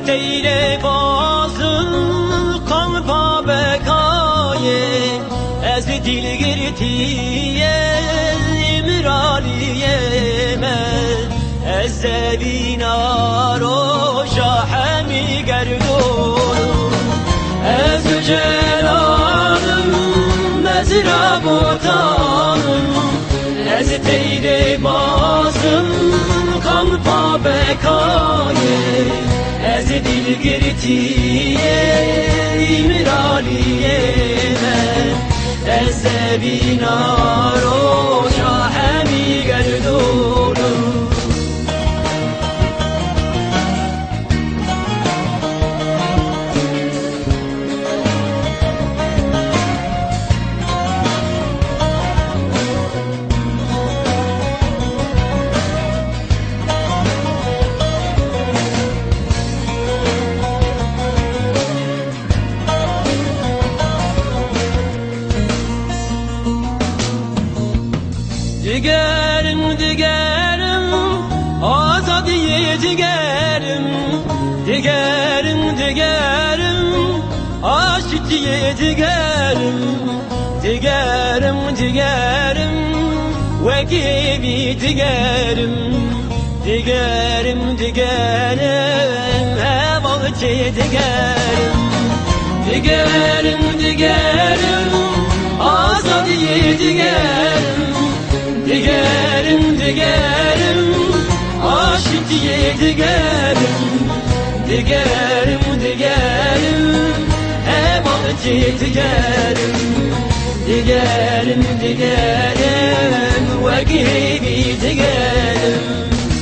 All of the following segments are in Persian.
تیر بازم کام پا بکایه از دل گرتی امرالیه من از زبینا رو شاحمی گردون از جلالم مزراب و تانم از تیر بازم کام پا بکایه از دل گرتی امرالیه من از زبینا رو شاحمی گردونم digerim azadiye digerim aşitiye digerim ve gibi digerim hevalçe digerim azadiye digerim aşitiye digerim emaneti digerim ve gibi digerim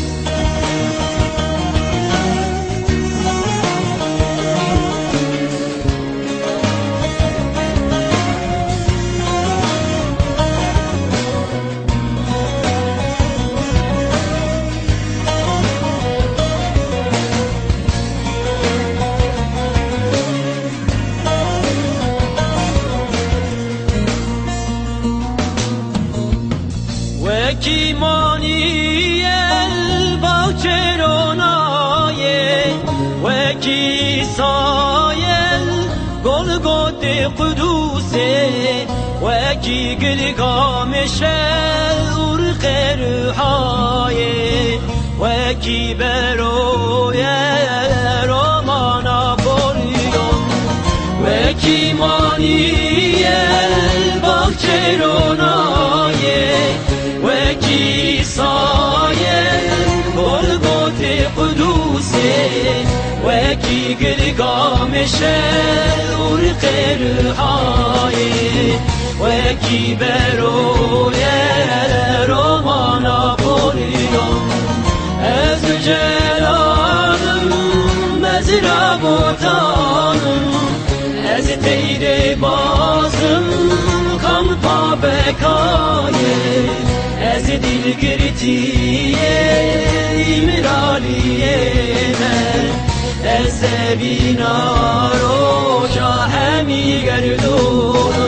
kimani el bahçeronaye ve ki sayel golgote kuduse ve ki gilgameşel urqe ruhaye ve ki beroye romana boriyon ve kimani el bahçeronaye وکی سایه گلگوت قدوسه وکی گلگامشه ارق رهای وکی برویه رومانا بوریون از جلالم مزراب و تانم از تیر بازم کام پا بکایه از دل گرتی امرالیه من از زبینا رو شاحمی گردون